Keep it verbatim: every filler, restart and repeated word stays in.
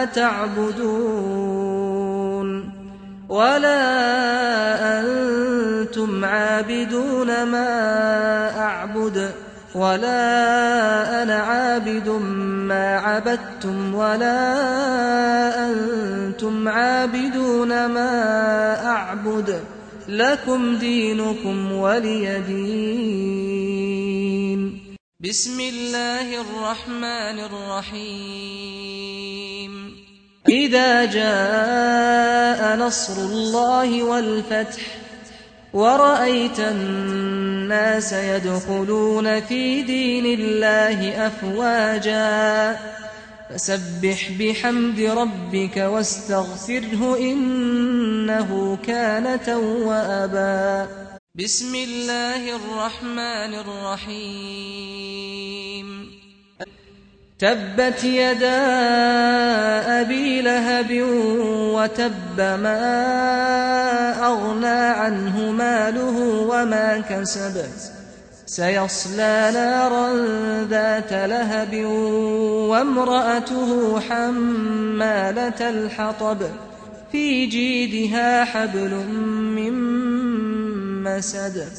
ما تعبدون ولا أنتم عابدون ما أعبد ولا أنا عابد ما عبدتم ولا أنتم عابدون ما أعبد لكم دينكم ولي دين. بسم الله الرحمن الرحيم. إذا جاء نصر الله والفتح ورأيت الناس يدخلون في دين الله أفواجا فسبح بحمد ربك واستغفره إنه كان توابا. بسم الله الرحمن الرحيم. تبت يدا أبي لهب وتب ما أغنى عنه ماله وما كسب سيصلى نارا ذات لهب وامرأته حمالة الحطب في جيدها حبل من مسد.